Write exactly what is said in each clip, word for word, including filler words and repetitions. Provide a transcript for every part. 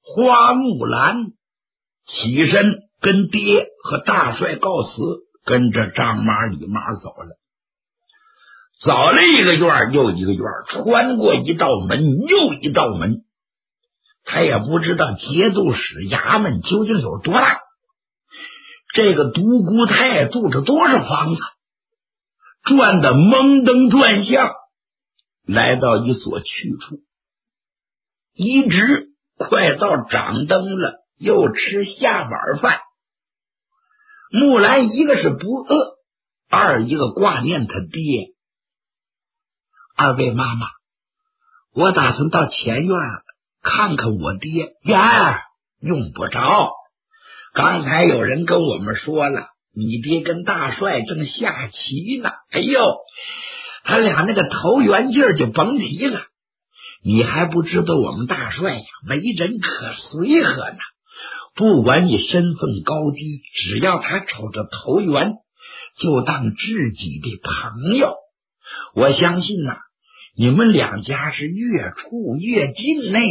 花木兰起身跟爹和大帅告辞，跟着张妈李妈走了。走了一个院又一个院，穿过一道门又一道门，他也不知道节度使衙门究竟有多大，这个独孤太住着多少房子，转得蒙登转向，来到一所去处，一直快到掌灯了，又吃下碗饭。木兰一个是不饿，二一个挂念他爹。二位妈妈，我打算到前院看看我爹。呀，用不着，刚才有人跟我们说了，你爹跟大帅正下棋呢。哎呦，他俩那个投缘劲儿就甭提了。你还不知道我们大帅呀，为人可随和呢。不管你身份高低，只要他瞅着投缘，就当知己的朋友。我相信呐、啊，你们两家是越处越近呢。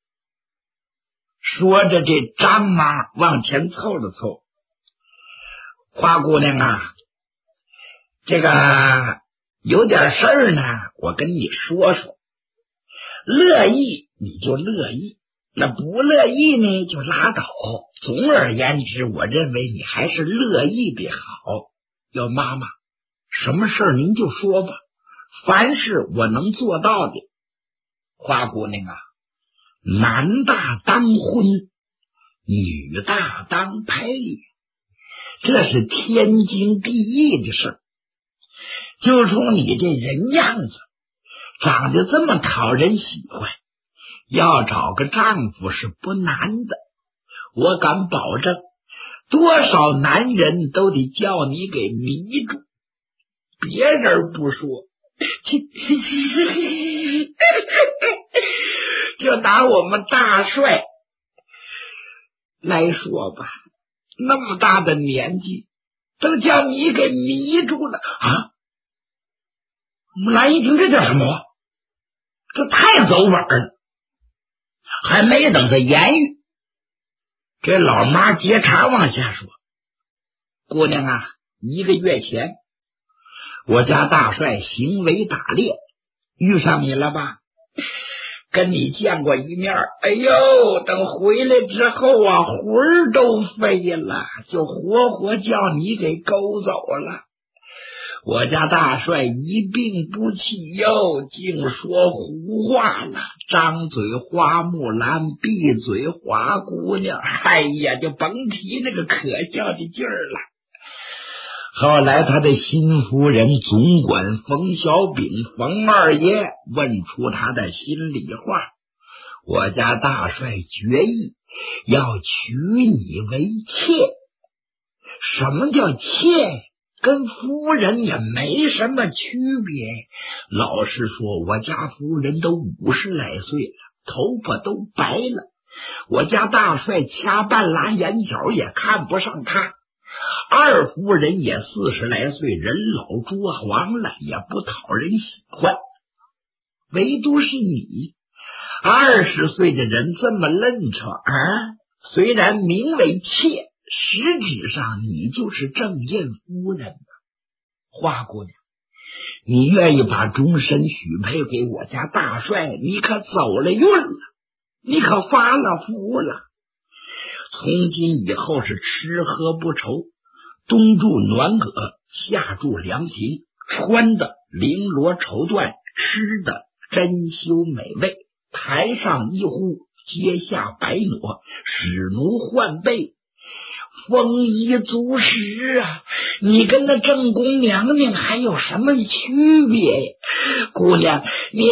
说着，这张妈往前凑了凑，花姑娘啊，这个有点事儿呢，我跟你说说。乐意你就乐意，那不乐意呢就拉倒。总而言之，我认为你还是乐意的好。要妈妈，什么事儿您就说吧，凡是我能做到的。花姑娘啊，男大当婚，女大当配，这是天经地义的事儿。就冲你这人样子，长得这么讨人喜欢，要找个丈夫是不难的。我敢保证，多少男人都得叫你给迷住。别人不说，就拿我们大帅来说吧，那么大的年纪都叫你给迷住了啊！木兰一听，这叫什么话？这太走本了。还没等他言语，这老妈接茬往下说：姑娘啊，一个月前我家大帅行为打猎，遇上你了吧？跟你见过一面，哎呦，等回来之后啊，魂儿都飞了，就活活叫你给勾走了。我家大帅一病不起哟，竟说胡话了，张嘴花木兰，闭嘴花姑娘，哎呀，就甭提那个可笑的劲儿了。后来他的新夫人总管冯小炳冯二爷问出他的心里话，我家大帅决意要娶你为妾。什么叫妾？跟夫人也没什么区别。老实说，我家夫人都五十来岁了，头发都白了，我家大帅掐半拉眼角也看不上他。二夫人也四十来岁，人老珠黄了，也不讨人喜欢。唯独是你，二十岁的人这么愣扯啊！虽然名为妾，实质上你就是正印夫人。花姑娘，你愿意把终身许配给我家大帅，你可走了运了，你可发了福了。从今以后是吃喝不愁，冬住暖阁，夏住凉亭，穿的绫罗绸缎，吃的珍馐美味，台上一呼，阶下白挪，使奴换被，丰衣足食啊！你跟那正宫娘娘还有什么区别？姑娘，你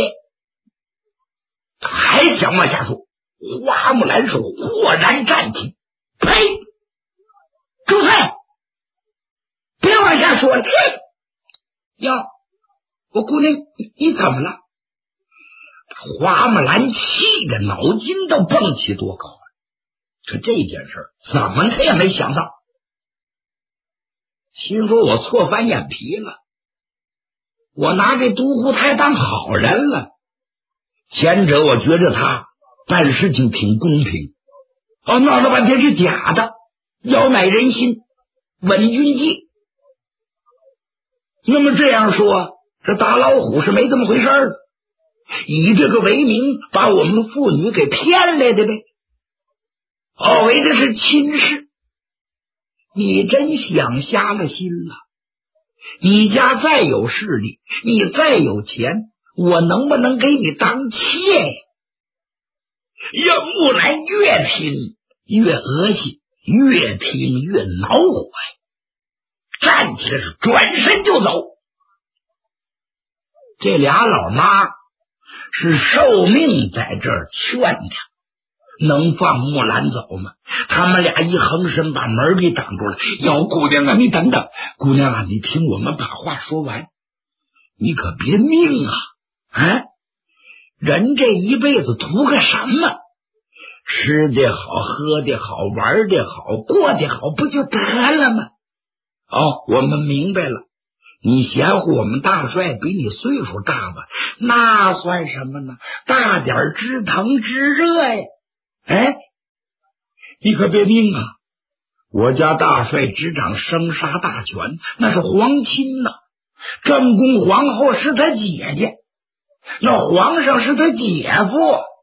还想往下说？花木兰手豁然站起，呸！住嘴！别往下说了。哟，我姑娘，你你怎么了？花木兰气的脑筋都蹦起多高啊！可这件事怎么他也没想到，心说我错翻眼皮了，我拿这独孤太当好人了。前者我觉着他办事情挺公平， 哦，闹了半天是假的，要买人心，稳军纪。那么这样说，这大老虎是没这么回事儿，以这个为名把我们妇女给骗来的呗。哦，为的是亲事。你真想瞎了心了。你家再有势力，你再有钱，我能不能给你当妾呀？让木兰越听越恶心，越听越恼火呀，站起来是转身就走。这俩老妈是受命在这儿劝他，能放木兰走吗？他们俩一横身把门给挡住了。哟，姑娘啊，你等等，姑娘啊，你听我们把话说完，你可别命啊！啊，人这一辈子图个什么？吃的好，喝的好，玩的好，过的好，不就得了吗？哦，我们明白了。你嫌乎我们大帅比你岁数大吧？那算什么呢？大点知疼知热呀！哎，你可别命啊！我家大帅执掌生杀大权，那是皇亲呐、啊。正宫皇后是他姐姐，那皇上是他姐夫。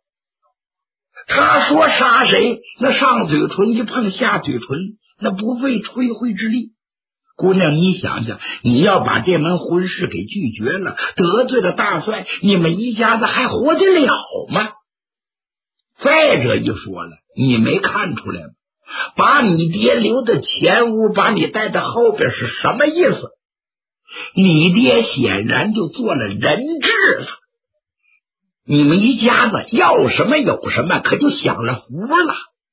他说杀谁，那上嘴唇一碰下嘴唇，那不费吹灰之力。姑娘，你想想，你要把这门婚事给拒绝了，得罪了大帅，你们一家子还活得了吗？再者一说了，你没看出来吗？把你爹留在前屋，把你带到后边是什么意思？你爹显然就做了人质了。你们一家子要什么有什么，可就享了福了。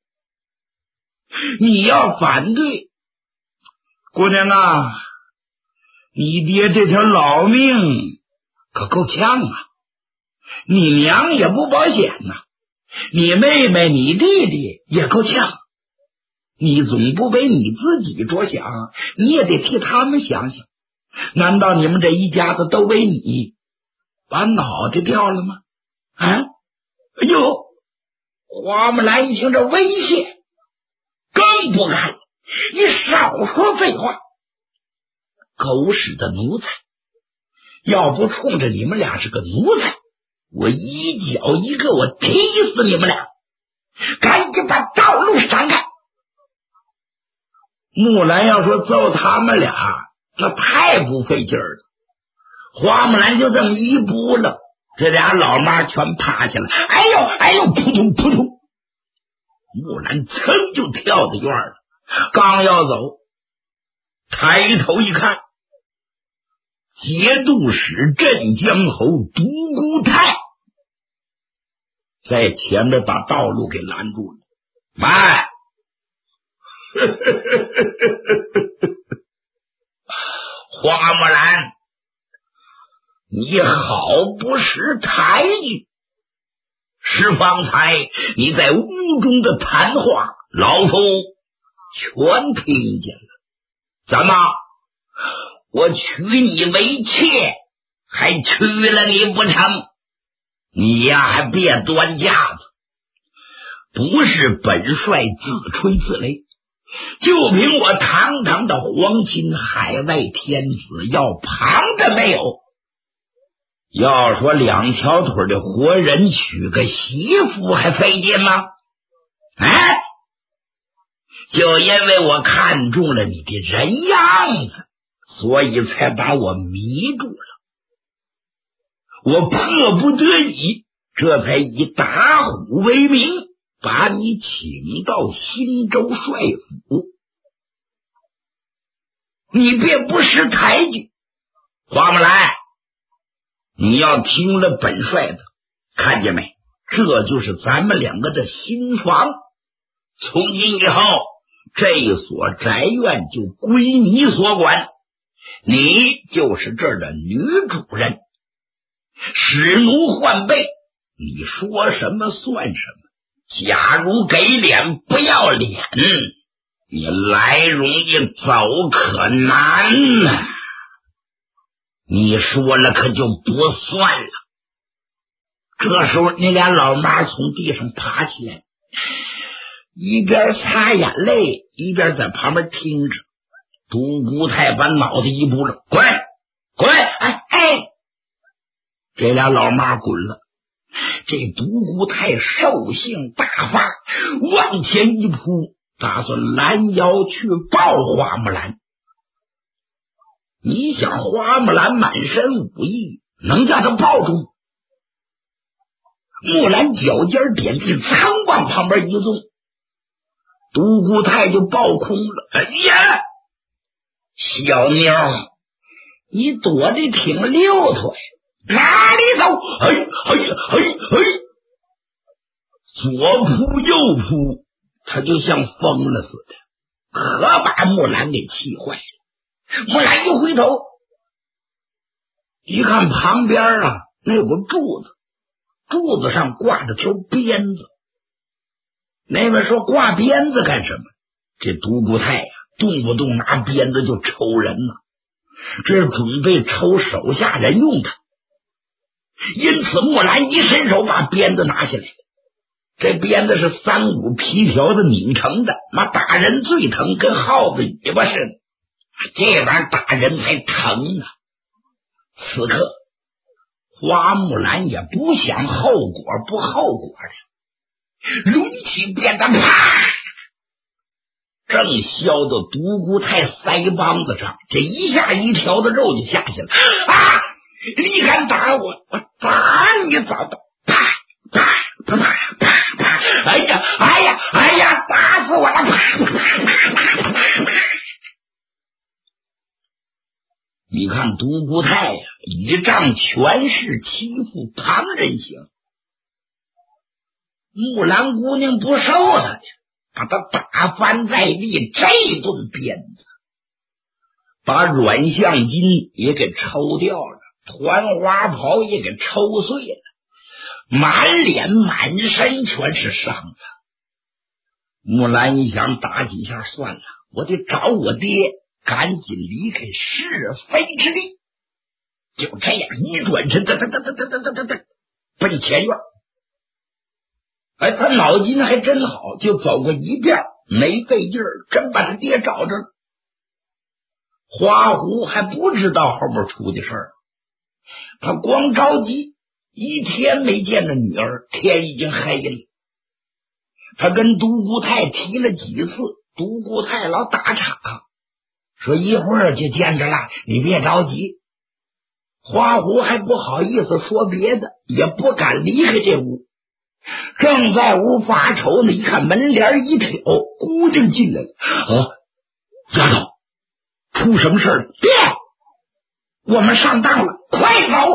你要反对，姑娘啊，你爹这条老命可够呛啊！你娘也不保险呐、啊，你妹妹你弟弟也够呛。你总不为你自己着想，你也得替他们想想。难道你们这一家子都为你把脑袋掉了吗？啊！哎呦，花木兰一听这威胁，更不干了。你少说废话，狗屎的奴才！要不冲着你们俩是个奴才，我一脚一个，我踢死你们俩！赶紧把道路闪开！木兰要说揍他们俩，那太不费劲儿了。花木兰就这么一扑了，这俩老妈全趴下了。哎呦哎呦，扑通扑通！木兰噌就跳到院了，刚要走，抬头一看，节度使镇江侯独孤泰在前面把道路给拦住了。慢！花木兰，你好不识抬举，是方才你在屋中的谈话，老夫全听见了。怎么，我娶你为妾，还娶了你不成？你呀，还别端架子，不是本帅自吹自擂，就凭我堂堂的皇亲海外天子，要旁的没有。要说两条腿的活人娶个媳妇还费劲吗？哎，就因为我看中了你的人样子，所以才把我迷住了。我迫不得已，这才以打虎为名，把你请到新州帅府。你别不识抬举，花木兰，你要听了本帅的，看见没？这就是咱们两个的新房。从今以后，这所宅院就归你所管，你就是这儿的女主人。使奴换辈，你说什么算什么。假如给脸不要脸，你来容易走可难呐、啊！你说了可就不算了。这时候那俩老妈从地上爬起来， 一边擦眼泪一边在旁边听着。独孤泰把脑袋一拨了，滚滚！哎哎，这俩老妈滚了。这独孤泰兽性大发，往前一扑，打算拦腰去抱花木兰。你想花木兰满身武艺，能叫他抱住？木兰脚尖点地，仓往旁边一纵，独孤泰就抱空了。哎呀，小妞，你躲得挺溜腿，哪里走？哎哎哎哎！左扑右扑，他就像疯了似的，可把木兰给气坏了。木兰一回头，一看旁边啊，那有个柱子，柱子上挂着条鞭子。那位说挂鞭子干什么？这独孤泰呀、啊，动不动拿鞭子就抽人呢，这是准备抽手下人用的。因此木兰一伸手把鞭子拿下来，这鞭子是三股皮条子拧成的，妈打人最疼，跟耗子尾巴似的，这玩意儿打人才疼呢。此刻花木兰也不想后果不后果的，抡起鞭子，啪，正削到独孤泰腮帮子上，这一下一条的肉就下去了。啊！你敢打我，我打你咋的？啪啪啪啪啪啪！哎呀哎呀哎呀，打死我了！啪啪啪啪啪啪！你看独孤泰呀、啊，倚仗权势欺负旁人行，木兰姑娘不受他的，把他打翻在地，这顿鞭子把阮相金也给抽掉了，团花袍也给抽碎了，满脸满身全是伤子。木兰一想，打几下算了，我得找我爹，赶紧离开是非之地。就这样一转身，哒哒哒哒哒哒哒哒，奔前院。哎，他脑筋还真好，就走过一遍，没费劲儿，真把他爹找着了。花狐还不知道后边出的事儿，他光着急，一天没见着女儿，天已经黑了。他跟独孤泰提了几次，独孤泰老打岔，说一会儿就见着了，你别着急。花狐还不好意思说别的，也不敢离开这屋。正在屋发愁呢，一看门帘一挑，姑娘进来了。啊，丫头，出什么事了？爹，我们上当了，快走！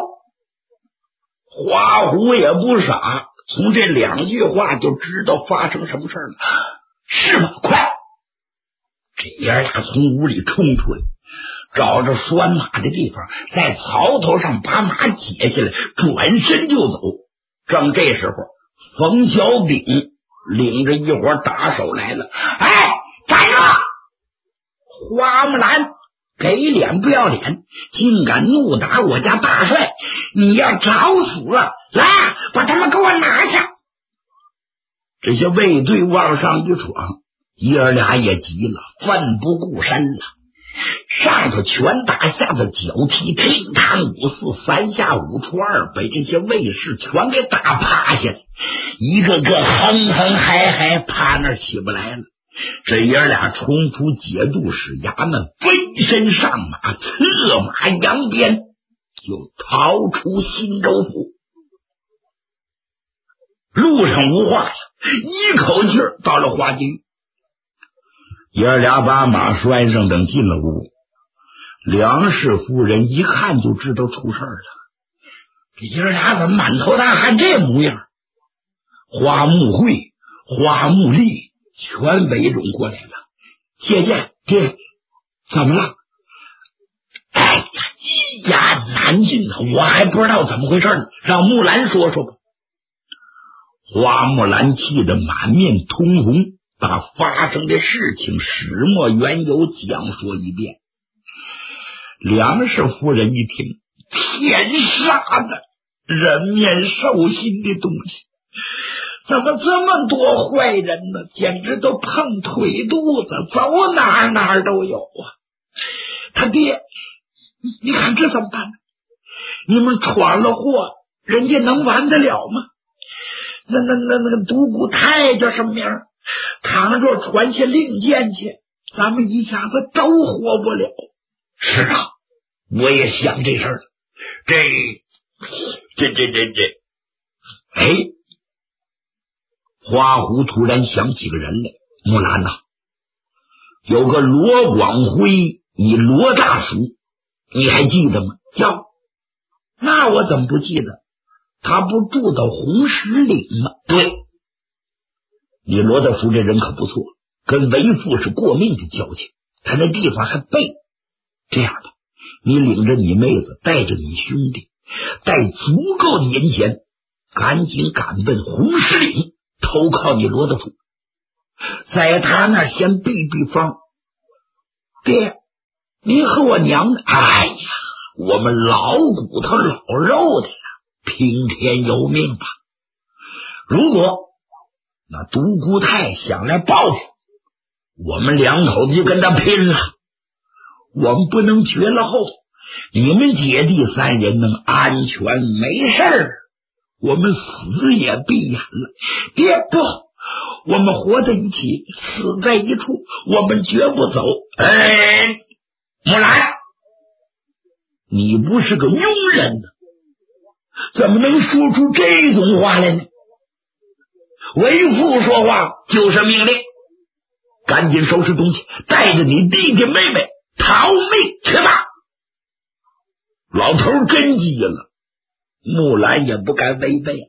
花狐也不傻，从这两句话就知道发生什么事了。是吗？快！这爷俩从屋里冲出来，找着拴马的地方，在槽头上把马解下来，转身就走。正这时候，冯小炳领着一伙打手来了。哎，站住！花木兰给脸不要脸，竟敢怒打我家大帅，你要找死！来，把他们给我拿下！这些卫队往上一闯，爷儿俩也急了，奋不顾身了，上头拳打，下头脚踢，踢堂五四，三下五除二，把这些卫士全给打趴下来，一个个哼哼嗨嗨，趴那儿起不来了。这爷俩冲出节度使衙门，飞身上马，策马扬鞭，就逃出新州府。路上无话了，一口气到了花京。爷俩把马拴上，等进了屋，梁氏夫人一看就知道出事了。这爷俩怎么满头大汗这模样？花木会、花木丽全围拢过来了。姐姐，爹，怎么了？哎呀，一言难尽啊！我还不知道怎么回事呢，让木兰说说吧。花木兰气得满面通红，把发生的事情始末缘由讲说一遍。梁氏夫人一听，天杀的人面兽心的东西， 怎么这么多坏人呢？简直都碰腿肚子，走哪儿哪儿都有啊！他爹，你看这怎么办呢？你们闯了祸，人家能完得了吗？那那那那个独孤太叫什么名？倘若传下令箭去，咱们一家子都活不了。是啊，我也想这事儿。这这这这这，哎，花狐突然想起个人来。木兰呐、啊，有个罗广辉，你罗大叔，你还记得吗？呀，那我怎么不记得？他不住到红石岭吗？对，你罗大叔这人可不错，跟为父是过命的交情，他那地方还背。这样的，你领着你妹子，带着你兄弟，带足够的银钱，赶紧赶奔红石岭，投靠你罗大叔，在他那儿先避避风。爹，您和我娘呢？哎呀，我们老骨头老肉的呀，听天由命吧。如果那独孤太想来报复，我们两口子就跟他拼了。我们不能绝了后，你们姐弟三人能安全没事儿，我们死也闭眼了。爹，不，我们活在一起，死在一处，我们绝不走。哎，木兰，你不是个庸人呢，怎么能说出这种话来呢？为父说话就是命令，赶紧收拾东西，带着你弟弟妹妹逃命去吧！老头真急了，木兰也不敢违背。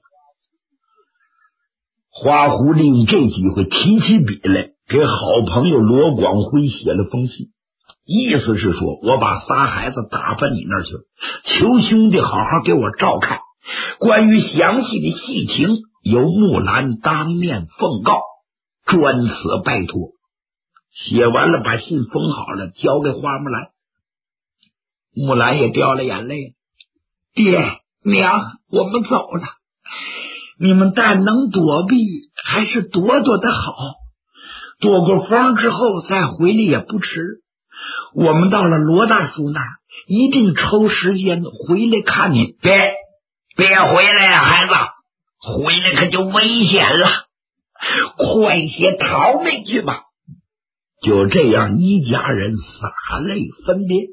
花狐利用这机会提起笔来，给好朋友罗广辉写了封信，意思是说，我把仨孩子打发你那儿去了，求兄弟好好给我照看。关于详细的细情，由木兰当面奉告，专此拜托。写完了，把信封好了，交给花木兰。木兰也掉了眼泪。爹娘，我们走了，你们但能躲避，还是躲躲的好。躲过风之后再回来也不迟。我们到了罗大叔那儿，一定抽时间回来看您。别别回来呀、啊，孩子，回来可就危险了，快些逃命去吧。就这样，一家人洒泪分别。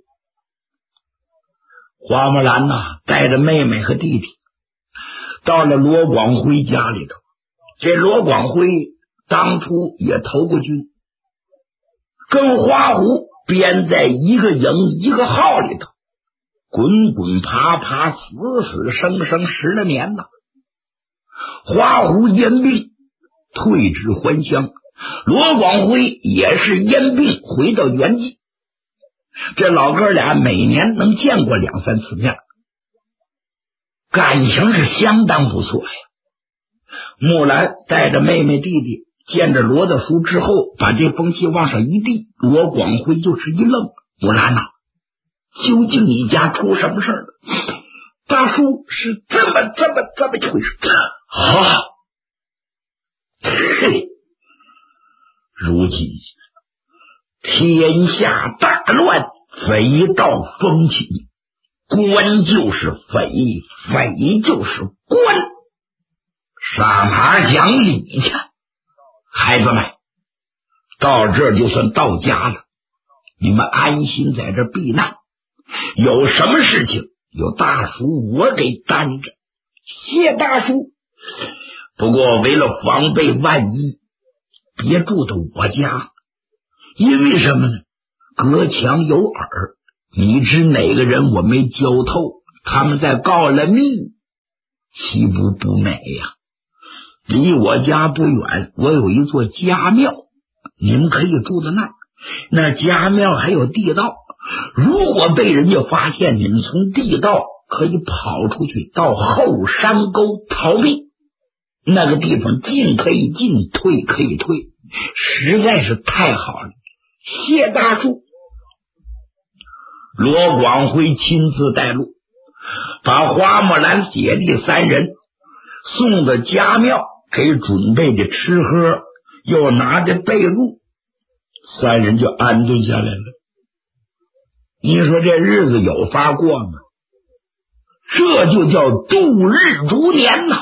花木兰呐、啊，带着妹妹和弟弟到了罗广辉家里头。这罗广辉当初也投过军，跟花狐编在一个营一个号里头，滚滚爬爬，死死生生十来年呐。花狐因病退至还乡，罗广辉也是因病回到原籍。这老哥俩每年能见过两三次面，感情是相当不错呀。木兰带着妹妹弟弟见着罗大叔之后，把这封信往上一递，罗广辉就是一愣。木兰呐、啊，究竟你家出什么事了？大叔是这么这么这么一回事啊！嘿，如今天下大乱，匪盗风起，官就是匪，匪就是官，上哪儿讲理去？孩子们，到这儿就算到家了，你们安心在这儿避难，有什么事情有大叔我给担着。谢大叔。不过为了防备万一，别住到我家，因为什么呢？隔墙有耳，你知哪个人我没交透，他们再告了密，岂不不美呀？离我家不远，我有一座家庙，你们可以住在那儿。那家庙还有地道，如果被人家发现，你们从地道可以跑出去到后山沟逃命。那个地方进可以进，退可以退，实在是太好了。谢大叔。罗广辉亲自带路，把花木兰姐弟三人送到家庙， 给准备的吃喝，又拿着被褥，三人就安顿下来了。你说这日子有法过吗？这就叫度日如年呐！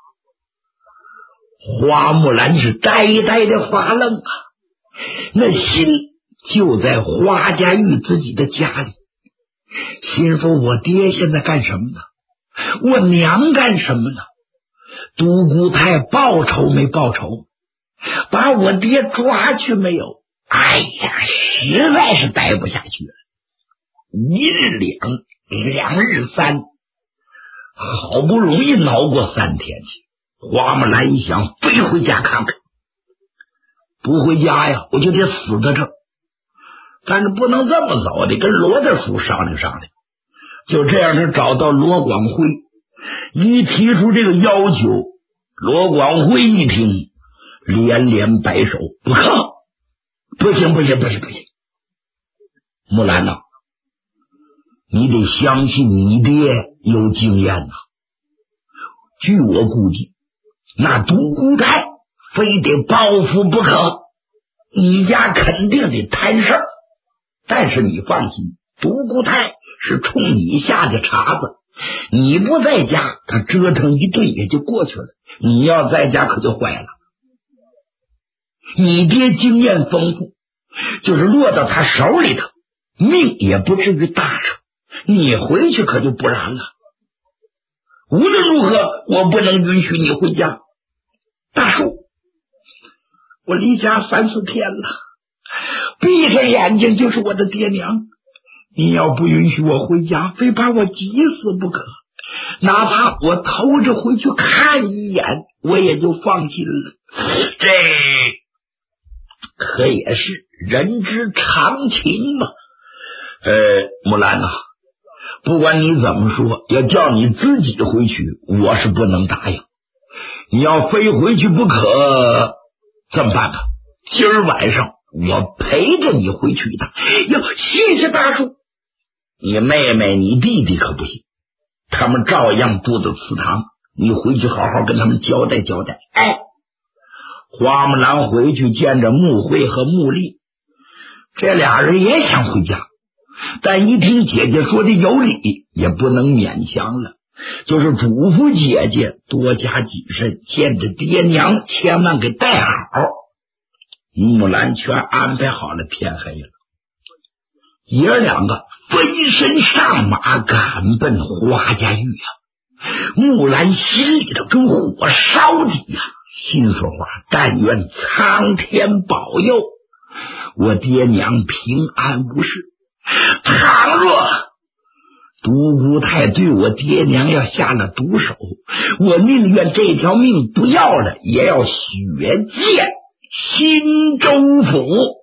花木兰是呆呆的发愣啊，那心就在花家玉自己的家里，心说我爹现在干什么呢？我娘干什么呢？独孤太报仇没报仇？把我爹抓去没有？哎呀，实在是待不下去了。一日两，两日三，好不容易熬过三天去。花木兰一想，非回家看看，不回家呀，我就得死在这。但是不能这么走，得跟罗大叔商量商量。就这样，他找到罗广辉，一提出这个要求，罗广辉一听，连连摆手，不可，不行，不行，不行，不行！木兰呐，你得相信你爹有经验呐。据我估计，那独孤太非得报复不可，你家肯定得摊事儿。但是你放心，独孤太是冲你下的茬子，你不在家，他折腾一顿也就过去了。你要在家可就坏了。你爹经验丰富，就是落到他手里头，命也不至于大成。你回去可就不然了。无论如何，我不能允许你回家。大叔，我离家三四天了，闭上眼睛就是我的爹娘。你要不允许我回家，非把我急死不可。哪怕我偷着回去看一眼，我也就放心了。这可也是人之常情嘛。呃，木兰呐、啊，不管你怎么说，要叫你自己回去，我是不能答应。你要非回去不可，这么办吧？今儿晚上我陪着你回去一趟。哟，谢谢大叔。你妹妹、你弟弟可不行，他们照样住在祠堂。你回去好好跟他们交代交代。哎，花木兰回去见着穆慧和穆丽，这俩人也想回家，但一听姐姐说的有理，也不能勉强了，就是嘱咐姐姐多加谨慎，见着爹娘千万给带好。木兰全安排好了，天黑了，爷儿两个飞身上马，赶奔花家峪啊！木兰心里头跟火烧的呀，心说话，但愿苍天保佑我爹娘平安无事。倘若独孤太对我爹娘要下了毒手，我宁愿这条命不要了，也要血溅新州府。